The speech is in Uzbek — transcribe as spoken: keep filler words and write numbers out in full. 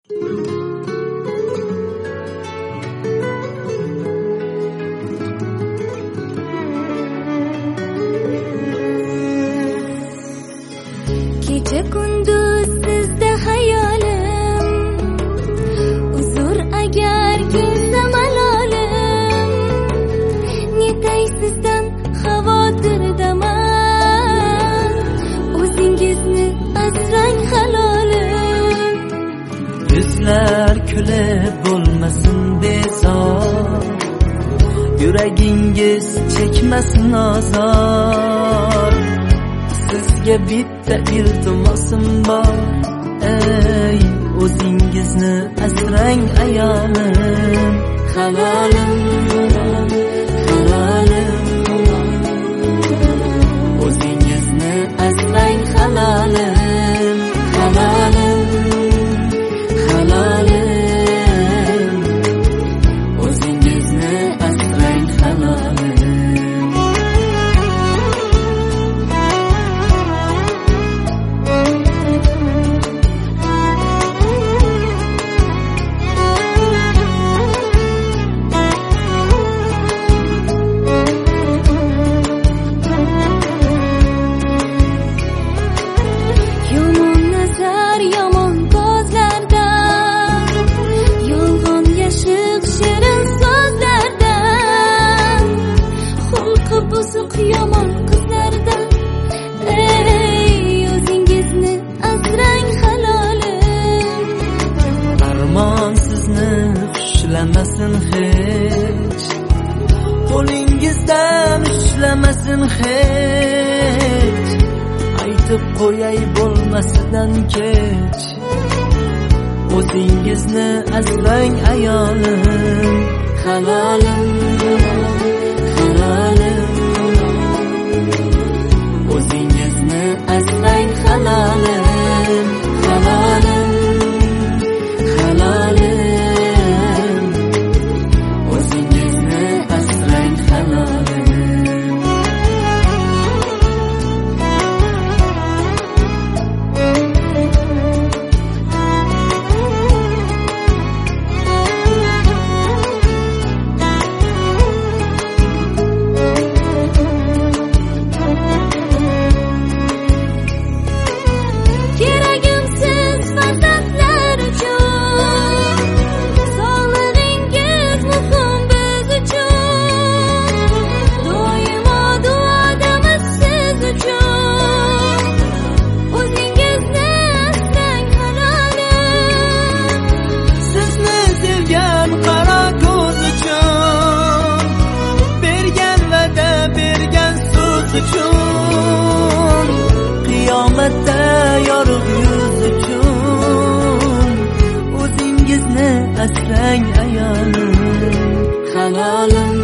Kecha kunduz sizda hayolim, uzr agar kelsa malolim. Netay sizdan xavotirdaman, o'zingizni asrang halolim. Yuzlar kulib bo'lmasin bezor, yuragingiz chekmasin azor. Sizga bitta iltimosim bor, ey o'zingizni asrang ayolim. Halolim, halolim, o'zingizni asrang halolim. Halolim, halolim, o'zingizni asrang halolim. Yomon qizlardan, ey o'zingizni asrang halolim. Armon sizni xushlamasin hech, qo'lingizdan ushlamasin hech. Aytib qo'yay bo'lmasidan kech, o'zingizni asrang ayolim. Halolim, halolim, o'zingizni asrang halolim. Halolim, halolim, o'zingizni asrang halolim. Qiyomatda yorug' yuz uchun, o'zingizni asrang ayolim. Halolim,